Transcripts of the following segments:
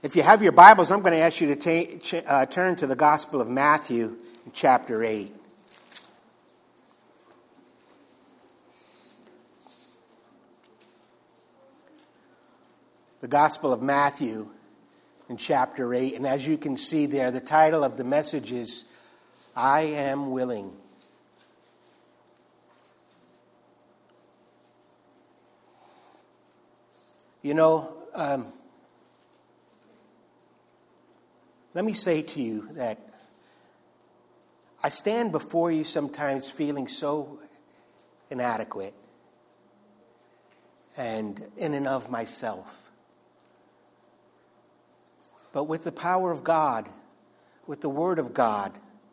If you have your Bibles, I'm going to ask you to turn to the Gospel of Matthew, chapter 8. The Gospel of Matthew in chapter 8. And as you can see there, the title of the message is, I Am Willing. You know, let me say to you that I stand before you sometimes feeling so inadequate and in and of myself. But with the power of God, with the Word of God,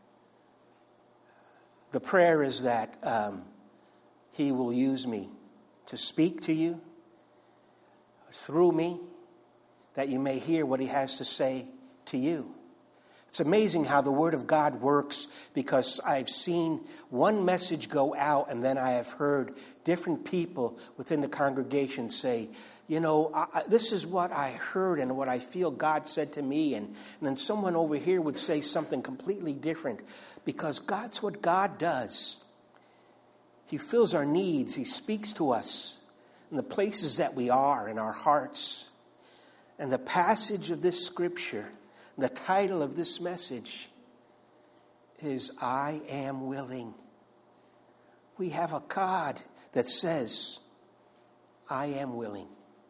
the prayer is that He will use me to speak to you through me, that you may hear what He has to say to you. It's amazing how the Word of God works, because I've seen one message go out and then I have heard different people within the congregation say, you know, this is what I heard and what I feel God said to me. And then someone over here would say something completely different, because that's what God does. He fills our needs. He speaks to us in the places that we are, in our hearts. And the passage of this scripture, the title of this message is, I am willing. We have a God that says, I am willing.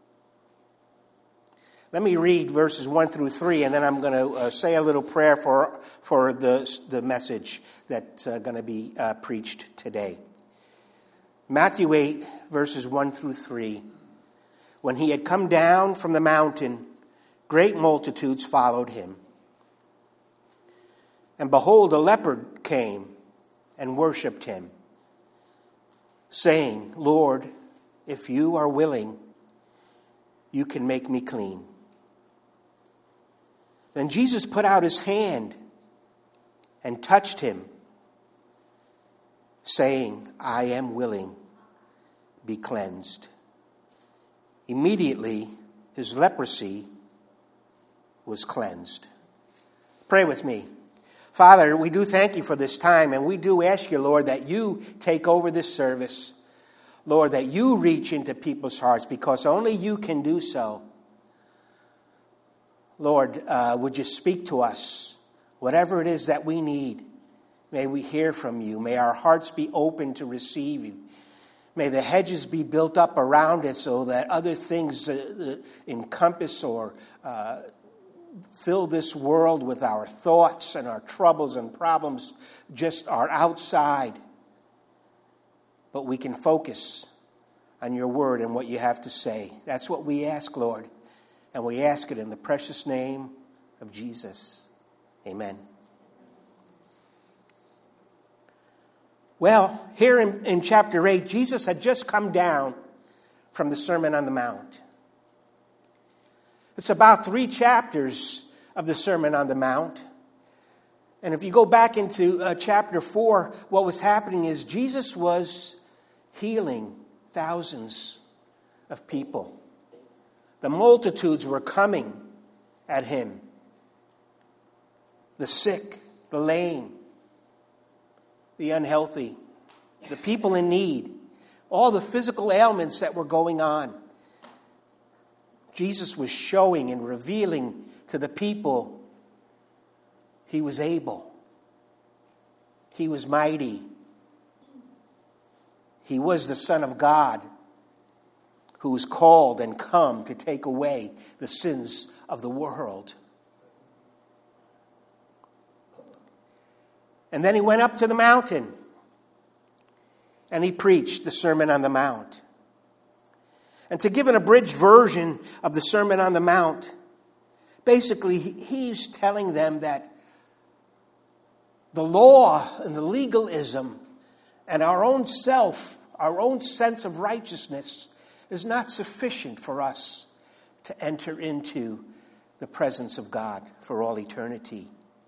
Let me read verses 1 through 3, and then I'm going to say a little prayer for the message that's going to be preached today. Matthew 8, verses 1 through 3. When he had come down from the mountain, great multitudes followed him. And behold, a leopard came and worshipped him, saying, Lord, if you are willing, you can make me clean. Then Jesus put out his hand and touched him, saying, I am willing, be cleansed. Immediately his leprosy was cleansed. Pray with me. Father, we do thank you for this time, and we do ask you, Lord, that you take over this service. Lord, that you reach into people's hearts, because only you can do so. Lord, would you speak to us? Whatever it is that we need, may we hear from you. May our hearts be open to receive you. May the hedges be built up around it so that other things encompass or fill this world with our thoughts and our troubles and problems just are outside. But we can focus on your word and what you have to say. That's what we ask, Lord. And we ask it in the precious name of Jesus. Amen. Well, here in chapter 8, Jesus had just come down from the Sermon on the Mount. It's about 3 chapters of the Sermon on the Mount. And if you go back into chapter 4, what was happening is Jesus was healing thousands of people. The multitudes were coming at him. The sick, the lame, the unhealthy, the people in need, all the physical ailments that were going on. Jesus was showing and revealing to the people he was able. He was mighty. He was the Son of God, who was called and come to take away the sins of the world. And then he went up to the mountain and he preached the Sermon on the Mount. And to give an abridged version of the Sermon on the Mount, basically he's telling them that the law and the legalism and our own self, our own sense of righteousness is not sufficient for us to enter into the presence of God for all eternity.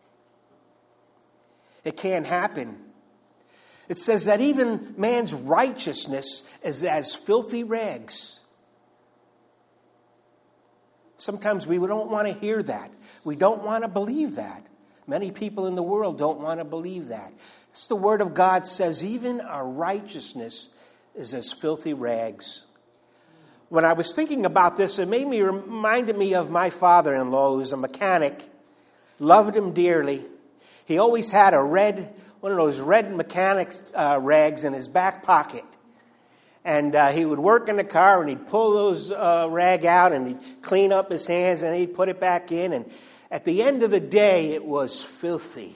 It can't happen. It says that even man's righteousness is as filthy rags. Sometimes we don't want to hear that. We don't want to believe that. Many people in the world don't want to believe that. It's the Word of God says, even our righteousness is as filthy rags. When I was thinking about this, it reminded me of my father-in-law, who's a mechanic. Loved him dearly. He always had one of those red mechanics rags in his back pocket. And he would work in the car, and he'd pull those rag out, and he'd clean up his hands, and he'd put it back in. And at the end of the day, it was filthy.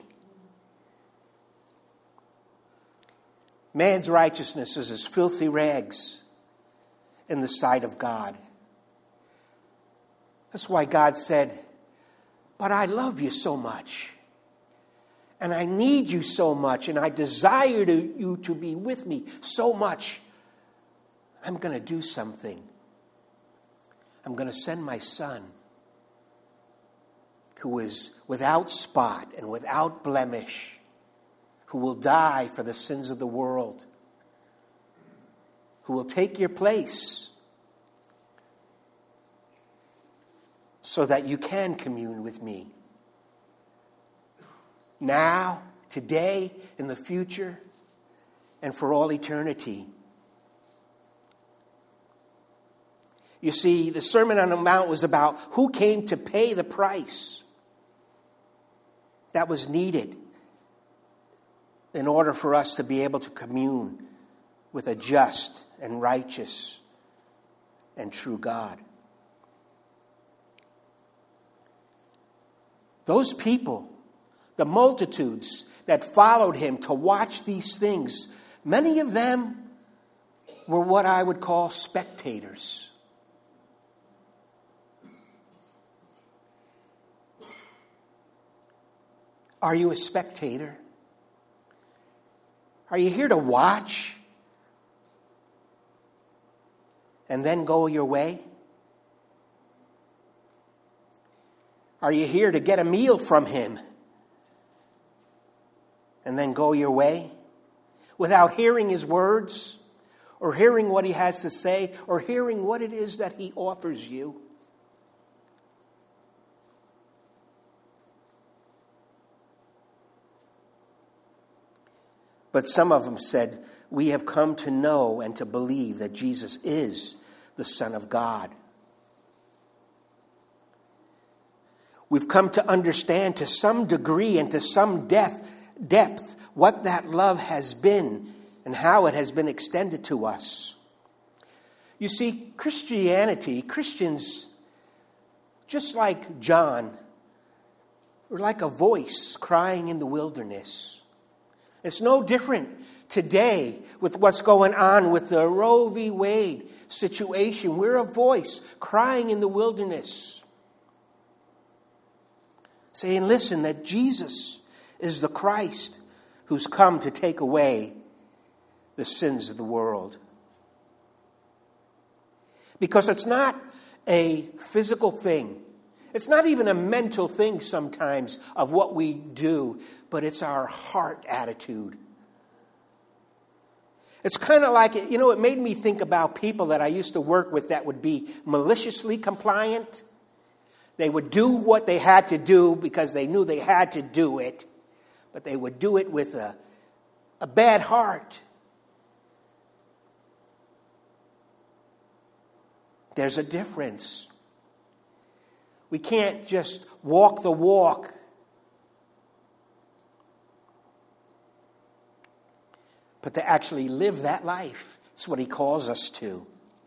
Man's righteousness is as filthy rags in the sight of God. That's why God said, but I love you so much. And I need you so much. And I desire you to be with me so much. I'm going to do something. I'm going to send my Son, who is without spot and without blemish, who will die for the sins of the world, who will take your place so that you can commune with me. Now, today, in the future, and for all eternity. You see, the Sermon on the Mount was about who came to pay the price that was needed in order for us to be able to commune with a just and righteous and true God. Those people, the multitudes that followed him to watch these things, many of them were what I would call spectators. Are you a spectator? Are you here to watch and then go your way? Are you here to get a meal from him and then go your way without hearing his words or hearing what he has to say or hearing what it is that he offers you? But some of them said, we have come to know and to believe that Jesus is the Son of God. We've come to understand to some degree and to some depth what that love has been and how it has been extended to us. You see, Christians, just like John, are like a voice crying in the wilderness. It's no different today with what's going on with the Roe v. Wade situation. We're a voice crying in the wilderness, saying, listen, that Jesus is the Christ who's come to take away the sins of the world. Because it's not a physical thing. It's not even a mental thing sometimes of what we do, but it's our heart attitude. It's kind of like, it made me think about people that I used to work with that would be maliciously compliant. They would do what they had to do because they knew they had to do it, but they would do it with a bad heart. There's a difference. We can't just walk the walk. But to actually live that life. That's what he calls us to.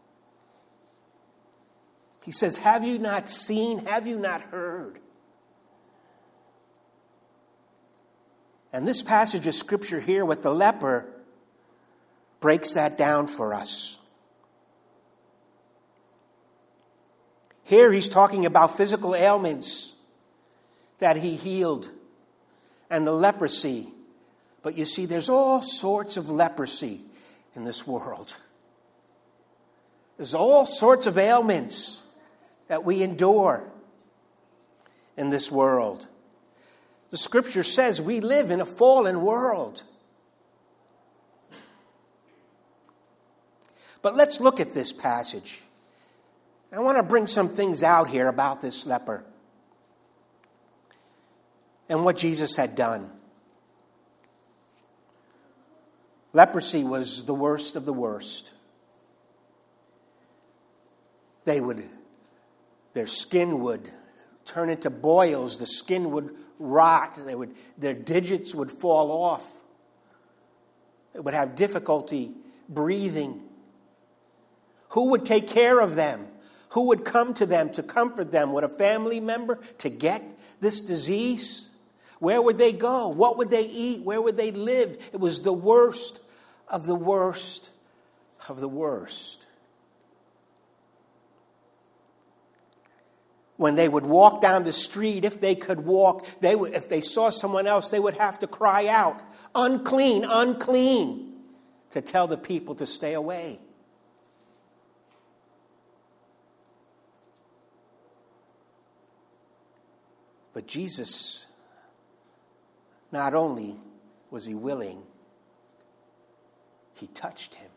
He says, have you not seen? Have you not heard? And this passage of Scripture here with the leper breaks that down for us. Here he's talking about physical ailments that he healed and the leprosy. But you see, there's all sorts of leprosy in this world. There's all sorts of ailments that we endure in this world. The Scripture says we live in a fallen world. But let's look at this passage. I want to bring some things out here about this leper and what Jesus had done. Leprosy was the worst of the worst. Their skin would turn into boils. The skin would rot. Their digits would fall off. They would have difficulty breathing. Who would take care of them? Who would come to them to comfort them? Would a family member to get this disease? Where would they go? What would they eat? Where would they live? It was the worst of the worst of the worst. When they would walk down the street, if they could walk, if they saw someone else, they would have to cry out, "Unclean, unclean," to tell the people to stay away. But Jesus, not only was he willing, he touched him.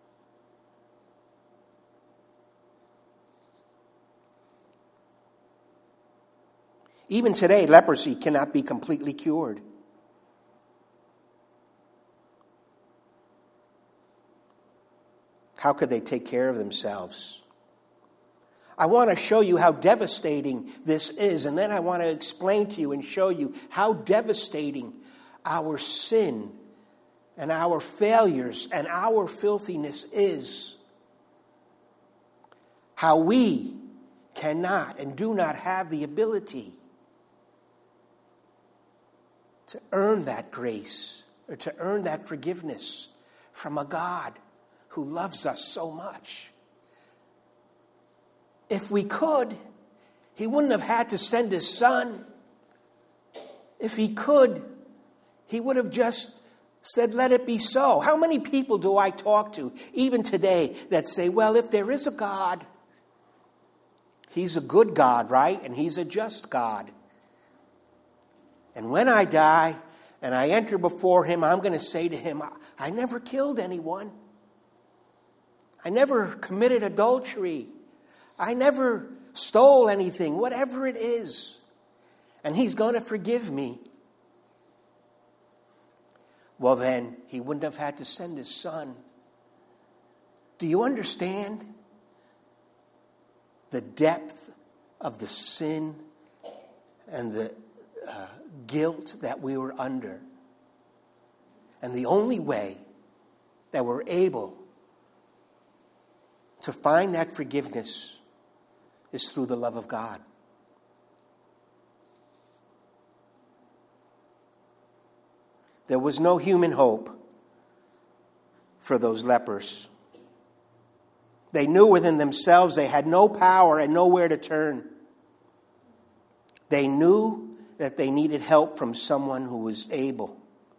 Even today, leprosy cannot be completely cured. How could they take care of themselves? I want to show you how devastating this is, and then I want to explain to you and show you how devastating our sin and our failures and our filthiness is. How we cannot and do not have the ability to earn that grace or to earn that forgiveness from a God who loves us so much. If we could, he wouldn't have had to send his son. If he could, he would have just said, "Let it be so." How many people do I talk to, even today, that say, "Well, if there is a God, he's a good God, right? And he's a just God. And when I die and I enter before him, I'm going to say to him, I never killed anyone. I never committed adultery. I never stole anything," whatever it is. And he's going to forgive me. Well, then, he wouldn't have had to send his son. Do you understand the depth of the sin and the guilt that we were under? And the only way that we're able to find that forgiveness is through the love of God. There was no human hope for those lepers. They knew within themselves they had no power and nowhere to turn. They knew that they needed help from someone who was able.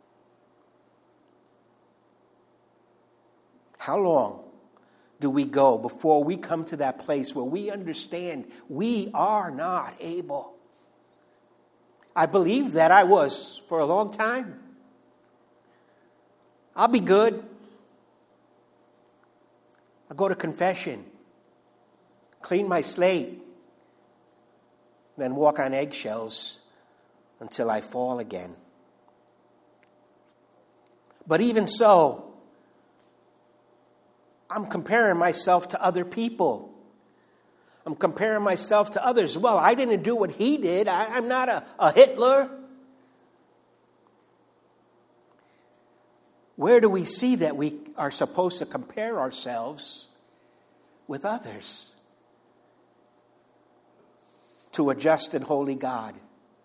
How long do we go before we come to that place where we understand we are not able? I believe that I was for a long time. I'll be good. I'll go to confession, clean my slate, then walk on eggshells until I fall again. But even so, I'm comparing myself to other people. I'm comparing myself to others. Well, I didn't do what he did. I'm not a Hitler. Where do we see that we are supposed to compare ourselves with others to a just and holy God?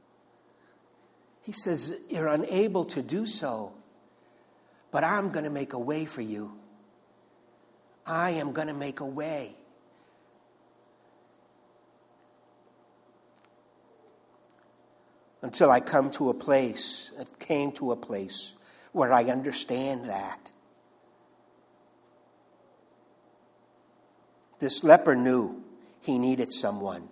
He says, you're unable to do so, but I'm going to make a way for you. I am going to make a way. Until I came to a place where I understand that. This leper knew he needed someone.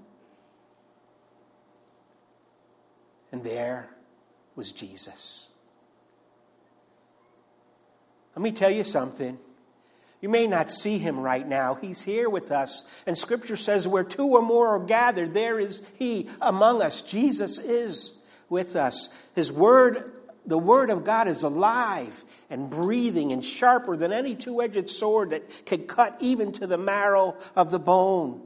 And there was Jesus. Let me tell you something. You may not see him right now. He's here with us. And Scripture says where two or more are gathered, there is he among us. Jesus is with us. His word, the word of God, is alive and breathing and sharper than any two-edged sword that can cut even to the marrow of the bone.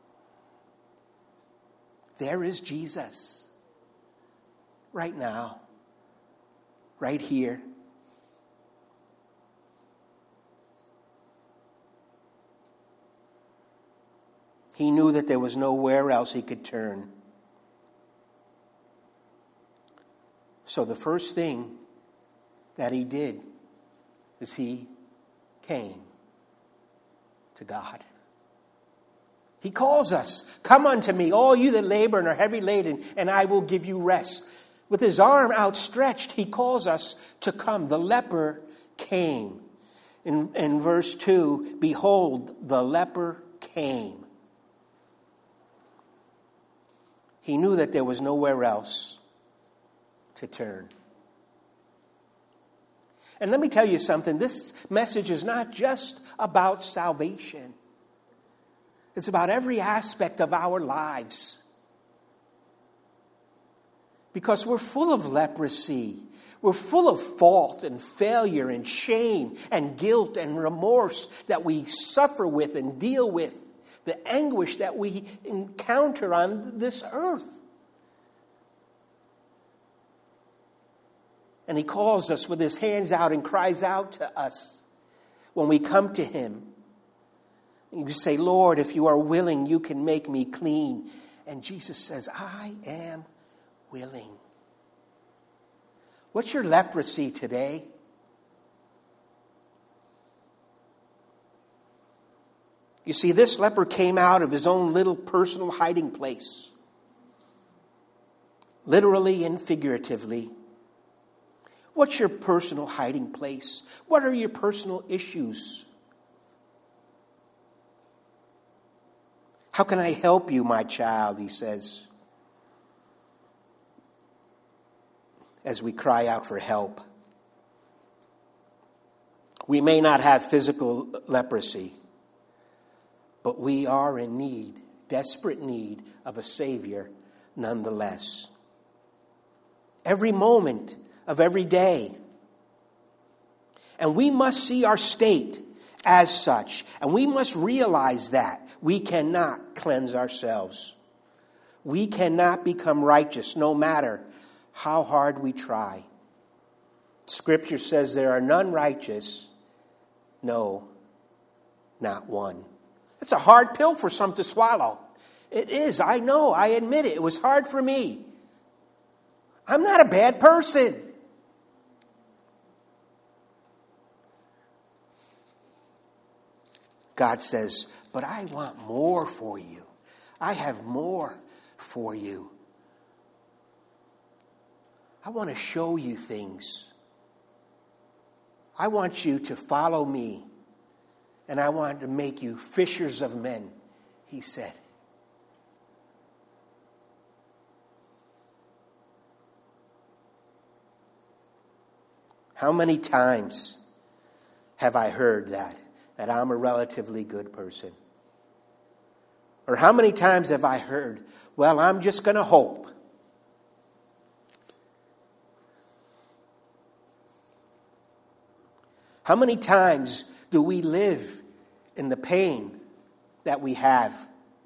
There is Jesus. Right now. Right here. He knew that there was nowhere else he could turn. So the first thing that he did is he came to God. He calls us, "Come unto me, all you that labor and are heavy laden, and I will give you rest." With his arm outstretched, he calls us to come. The leper came. In verse 2, behold, the leper came. He knew that there was nowhere else to turn. And let me tell you something. This message is not just about salvation. It's about every aspect of our lives. Because we're full of leprosy. We're full of fault and failure and shame and guilt and remorse that we suffer with and deal with. The anguish that we encounter on this earth. And he calls us with his hands out and cries out to us when we come to him. And you say, "Lord, if you are willing, you can make me clean." And Jesus says, "I am willing." What's your leprosy today? You see, this leper came out of his own little personal hiding place. Literally and figuratively. What's your personal hiding place? What are your personal issues? "How can I help you, my child?" he says, as we cry out for help. We may not have physical leprosy, but we are in need, desperate need of a Savior nonetheless. Every moment of every day. And we must see our state as such. And we must realize that we cannot cleanse ourselves. We cannot become righteous no matter how hard we try. Scripture says there are none righteous, no, not one. It's a hard pill for some to swallow. It is, I know, I admit it. It was hard for me. I'm not a bad person. God says, but I want more for you. I have more for you. I want to show you things. I want you to follow me. And I want to make you fishers of men, he said. How many times have I heard that I'm a relatively good person? Or how many times have I heard, well, I'm just going to hope. How many times do we live in the pain that we have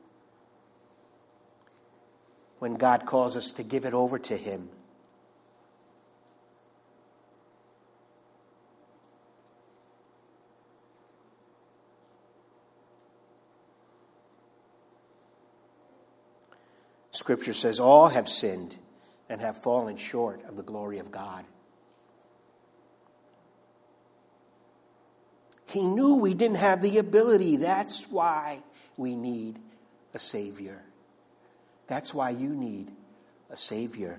when God calls us to give it over to him? Scripture says all have sinned and have fallen short of the glory of God. He knew we didn't have the ability. That's why we need a Savior. That's why you need a Savior.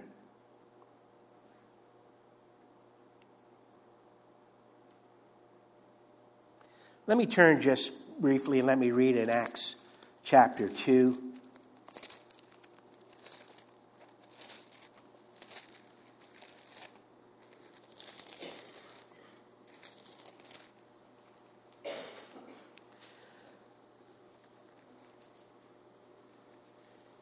Let me turn just briefly and let me read in Acts chapter 2.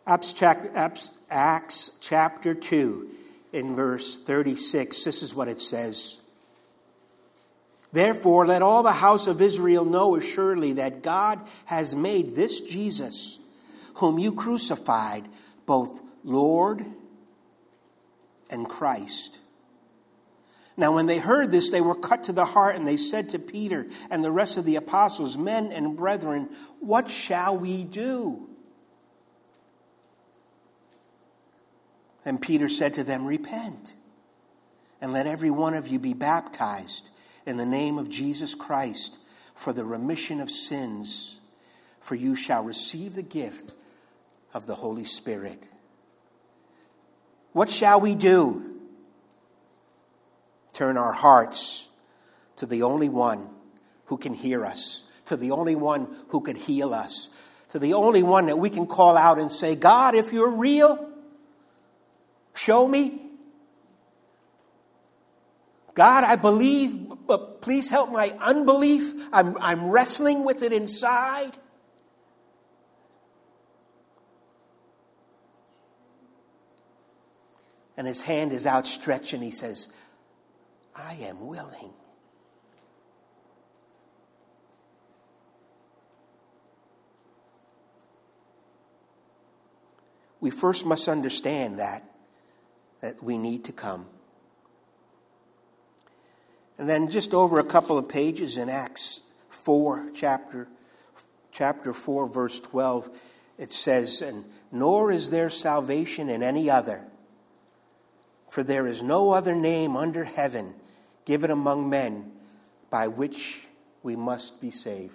Acts chapter 2, in verse 36, this is what it says. Therefore, let all the house of Israel know assuredly that God has made this Jesus, whom you crucified, both Lord and Christ. Now, when they heard this, they were cut to the heart, and they said to Peter and the rest of the apostles, Men and brethren, what shall we do? And Peter said to them, Repent, and let every one of you be baptized in the name of Jesus Christ for the remission of sins, for you shall receive the gift of the Holy Spirit. What shall we do? Turn our hearts to the only one who can hear us, to the only one who could heal us, to the only one that we can call out and say, God, if you're real, show me. God, I believe, but please help my unbelief. I'm wrestling with it inside. And his hand is outstretched and he says, I am willing. We first must understand that we need to come. And then just over a couple of pages in Acts 4, chapter 4, verse 12, it says, And nor is there salvation in any other, for there is no other name under heaven given among men by which we must be saved.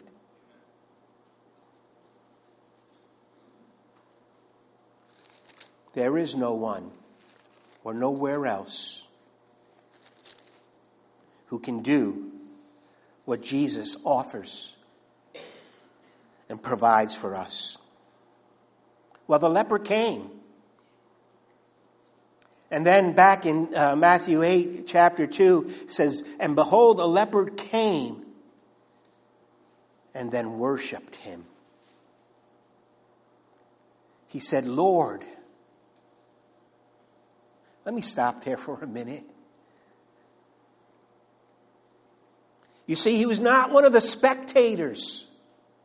There is no one or nowhere else who can do what Jesus offers and provides for us. Well, the leper came. And then back in Matthew 8, chapter 2, says, And behold, a leper came and then worshipped him. He said, Lord. Let me stop there for a minute. You see, he was not one of the spectators.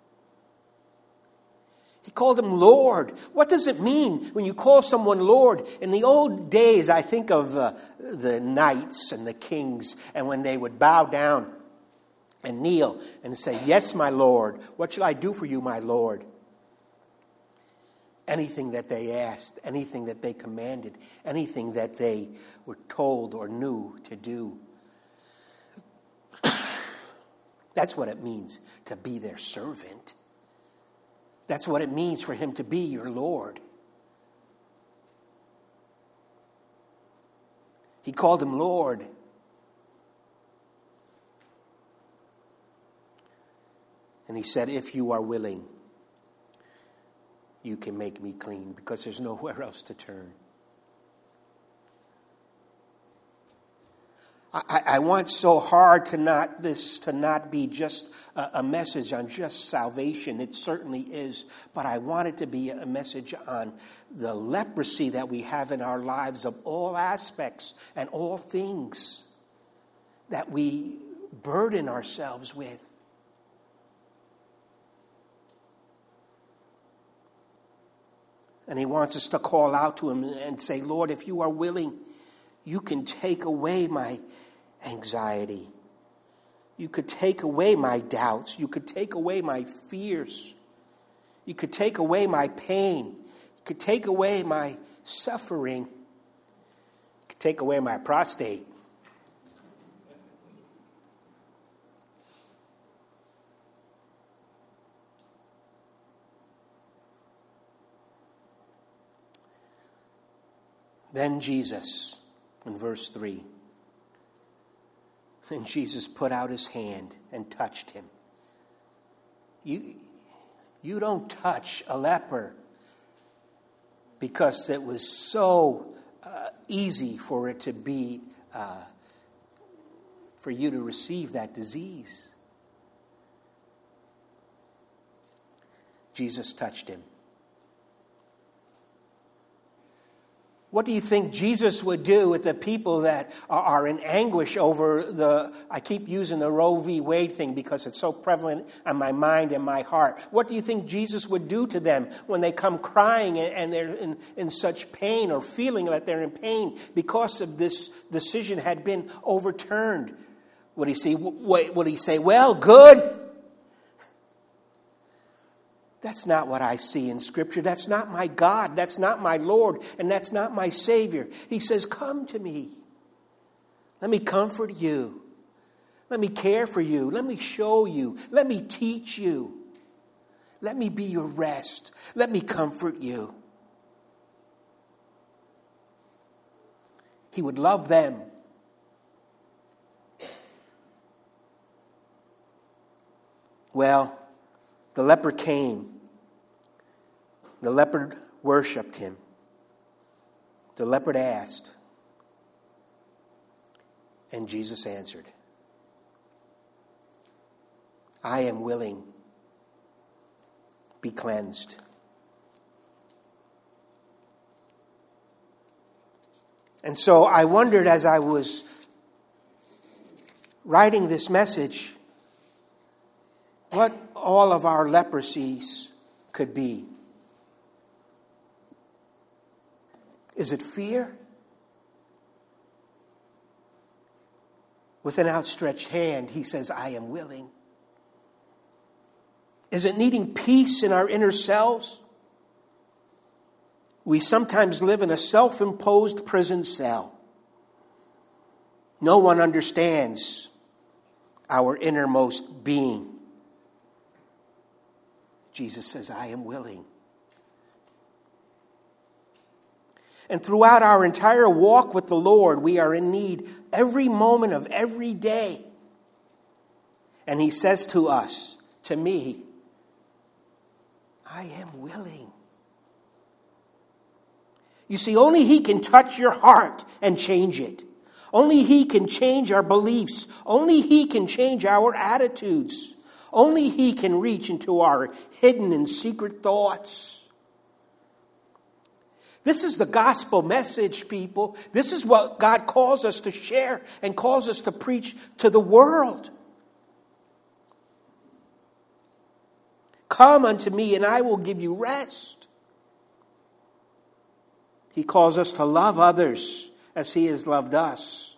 He called him Lord. What does it mean when you call someone Lord? In the old days, I think of the knights and the kings, and when they would bow down and kneel and say, Yes, my Lord. What shall I do for you, my Lord? Anything that they asked, anything that they commanded, anything that they were told or knew to do. That's what it means to be their servant. That's what it means for him to be your Lord. He called him Lord. And he said, if you are willing, you can make me clean, because there's nowhere else to turn. I want so hard to not be just a message on just salvation. It certainly is. But I want it to be a message on the leprosy that we have in our lives of all aspects and all things that we burden ourselves with. And he wants us to call out to him and say, Lord, if you are willing, you can take away my anxiety. You could take away my doubts. You could take away my fears. You could take away my pain. You could take away my suffering. You could take away my prostate. Then Jesus, in verse 3, then Jesus put out his hand and touched him. You don't touch a leper because it was so easy for it to be, for you to receive that disease. Jesus touched him. What do you think Jesus would do with the people that are in anguish over I keep using the Roe v. Wade thing because it's so prevalent on my mind and my heart. What do you think Jesus would do to them when they come crying and they're in such pain or feeling that they're in pain because of this decision had been overturned? Would he say, well, good? That's not what I see in Scripture. That's not my God. That's not my Lord. And that's not my Savior. He says, come to me. Let me comfort you. Let me care for you. Let me show you. Let me teach you. Let me be your rest. Let me comfort you. He would love them. Well, the leper came. The leopard worshipped him. The leopard asked. And Jesus answered, I am willing. Be cleansed. And so I wondered as I was writing this message, what all of our leprosies could be. Is it fear? With an outstretched hand, he says, I am willing. Is it needing peace in our inner selves? We sometimes live in a self-imposed prison cell. No one understands our innermost being. Jesus says, I am willing. And throughout our entire walk with the Lord, we are in need every moment of every day. And he says to us, to me, I am willing. You see, only he can touch your heart and change it. Only he can change our beliefs. Only he can change our attitudes. Only he can reach into our hidden and secret thoughts. This is the gospel message, people. This is what God calls us to share and calls us to preach to the world. Come unto me and I will give you rest. He calls us to love others as he has loved us.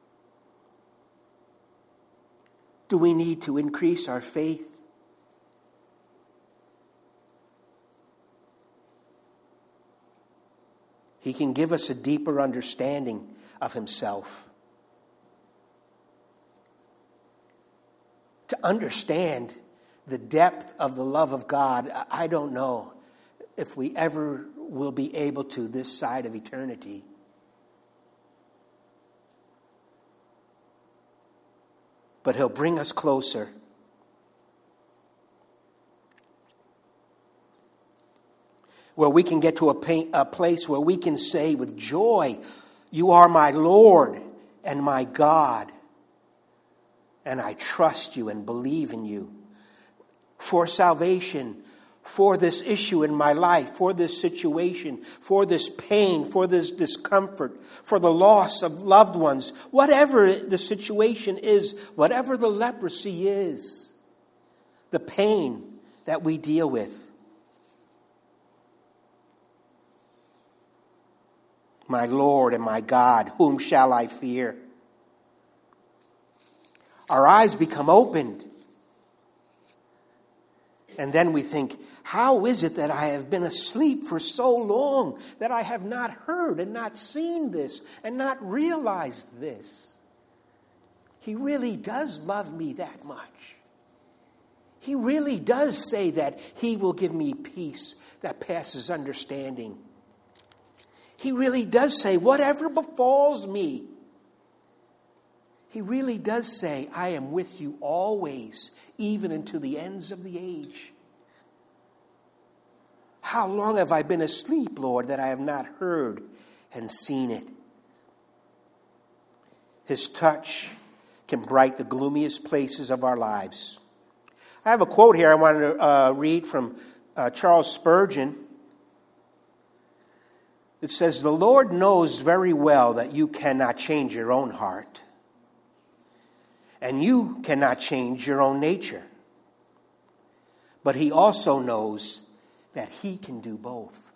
Do we need to increase our faith? He can give us a deeper understanding of himself. To understand the depth of the love of God, I don't know if we ever will be able to this side of eternity. But he'll bring us closer. Where we can get to a place where we can say with joy, you are my Lord and my God. And I trust you and believe in you. For salvation, for this issue in my life, for this situation, for this pain, for this discomfort, for the loss of loved ones, whatever the situation is, whatever the leprosy is, the pain that we deal with. My Lord and my God, whom shall I fear? Our eyes become opened. And then we think, how is it that I have been asleep for so long that I have not heard and not seen this and not realized this? He really does love me that much. He really does say that he will give me peace that passes understanding. He really does say, whatever befalls me, he really does say, I am with you always, even unto the ends of the age. How long have I been asleep, Lord, that I have not heard and seen it? His touch can brighten the gloomiest places of our lives. I have a quote here I wanted to read from Charles Spurgeon. It says, the Lord knows very well that you cannot change your own heart. And you cannot change your own nature. But he also knows that he can do both.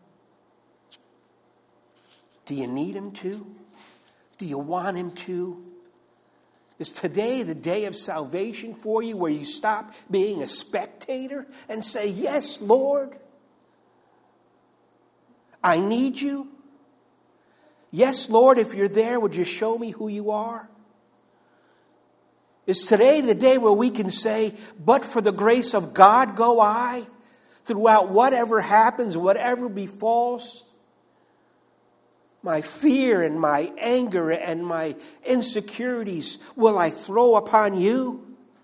Do you need him to? Do you want him to? Is today the day of salvation for you, where you stop being a spectator and say, yes, Lord, I need you. Yes, Lord, if you're there, would you show me who you are? Is today the day where we can say, but for the grace of God go I, throughout whatever happens, whatever befalls? My fear and my anger and my insecurities will I throw upon you?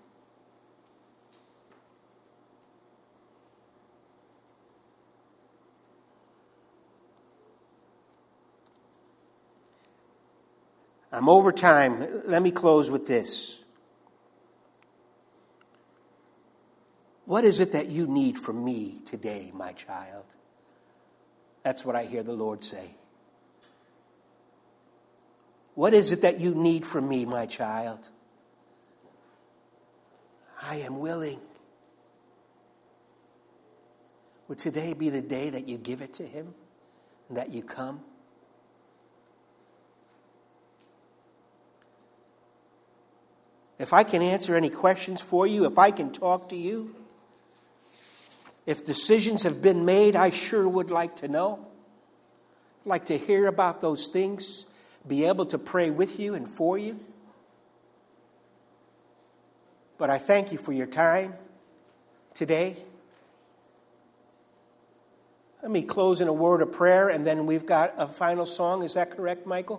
I'm over time. Let me close with this. What is it that you need from me today, my child? That's what I hear the Lord say. What is it that you need from me, my child? I am willing. Would today be the day that you give it to him and that you come? If I can answer any questions for you, if I can talk to you, if decisions have been made, I sure would like to know. I'd like to hear about those things, be able to pray with you and for you. But I thank you for your time today. Let me close in a word of prayer, and then we've got a final song. Is that correct, Michael?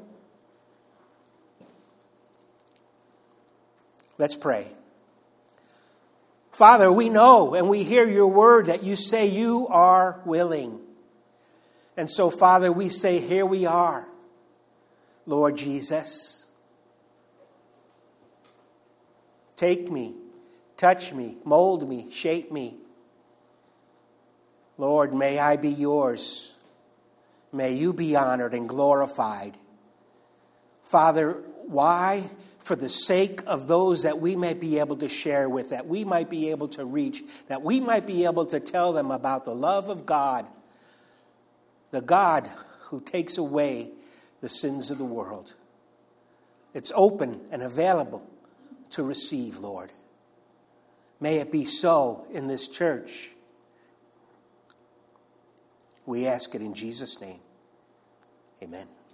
Let's pray. Father, we know and we hear your word that you say you are willing. And so, Father, we say, here we are, Lord Jesus. Take me, touch me, mold me, shape me. Lord, may I be yours. May you be honored and glorified. Father, why? For the sake of those that we might be able to share with, that we might be able to reach, that we might be able to tell them about the love of God, the God who takes away the sins of the world. It's open and available to receive, Lord. May it be so in this church. We ask it in Jesus' name. Amen.